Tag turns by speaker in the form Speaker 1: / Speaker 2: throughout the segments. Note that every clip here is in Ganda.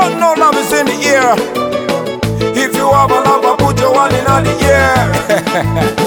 Speaker 1: don't know love is in the air. If you have a lover, put your one in the air.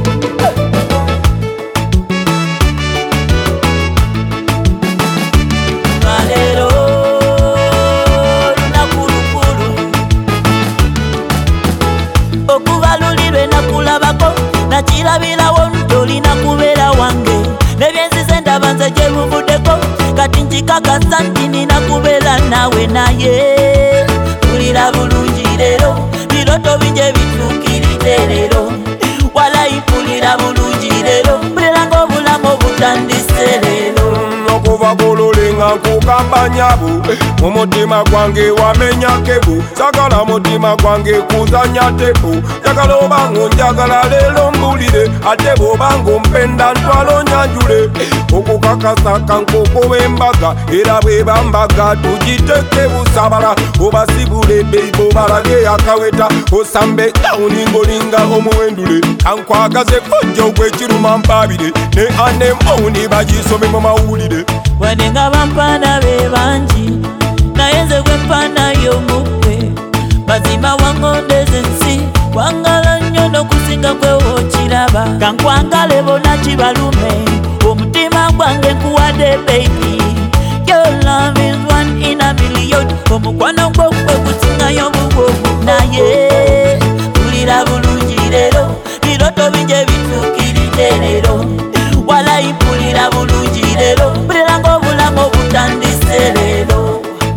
Speaker 2: Nakirabirawo ntolina kubeera wange nebyenzize ndabanza gye buvuddeko kati nkikakasa nti nina kubeera naawe naye tulira bulungi leero biroto bije bituukiridde leero walayipulira bulungi leero mpulira ng'obulamu obutandise leero
Speaker 1: okuva bululi nga nkugamba nyabu mu mutima gwange wamenya kebu sagala mutima gwange kuzanya tebu njagala obanga onjagala leero mbulire ate bw'obanga ompenda ntwala onyanjule okukakasa kankokoba embaga era bw'eba mbaga tugiteke busabala obasibule beibo balage akaweta osambe dawuni ng'olinga omuwendule kankwagaze kojja ogw'ekiruma mpabire ne anemowuni bagisome mu mawulire
Speaker 2: wanenga bampana be bangi naye nze gwe mpanayo mukwe mazima wangondeze nsi wangala nnyo n'okusinga kwe wokiraba kankwangale bona kibalume omutima gwange nkuwadde baby your love is one in a million omukwano gwo gwe gusingayo bubwobu naye tulira bulungi leero biroto bije bituukiridde leero walayipulira bulungi leero mpulira ng'obulamu obutandise leero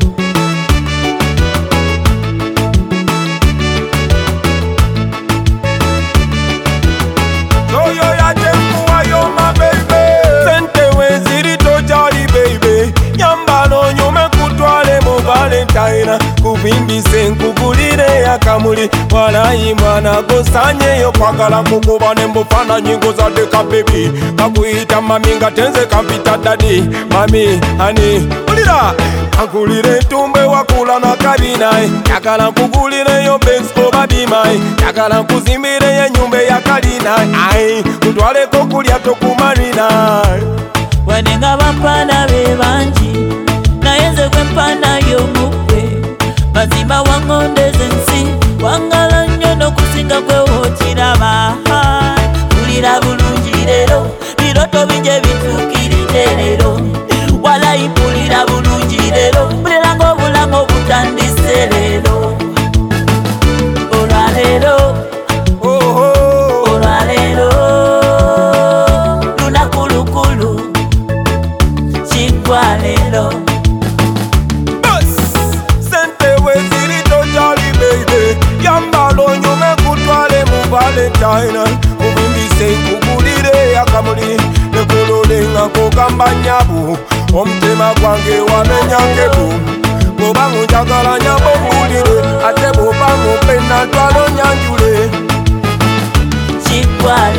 Speaker 1: oyo yajenkuwayo mabebe sente weziri tojali beibe yamba nonyume kutwale mu valentine kuvimbise nkugulire akamuli walayi mwana gosanyeyo kwagala kukuba nembufaananyi ngozadde kabebi kakuyita mami nga tenze kampita dadi mami ani ulira akulire entumbe wakula nakabinaye njagala nkugulireyo bens obabimaye njagala nkuzimbireyo enyumba eyakalinaye ai kutwaleko kulya tokumaninaye
Speaker 2: wanenga bampana be bangi naye nze gwe mpanayo mukwe mazima wangondeze nsi wangala nnyo n'okusinga kwe wokiraba tulira bulungi leero biroto bije bituukiridde leero walayipulira bulungi leero mpulira ng'obulamu obutandise leero olwaleero olwaleero lunaku lukulu kiggwa leero
Speaker 1: sente weziri tojali beibe yambala onyume kutwale mu valentine obumbise nkugulire akamuli nekololenga nkugamba nyabu omutima gwange wamenya nkebu bw'obanga onjagala nyamba ombulire ate bw'obanga ompenda ntwala onyanjule
Speaker 2: kiggwa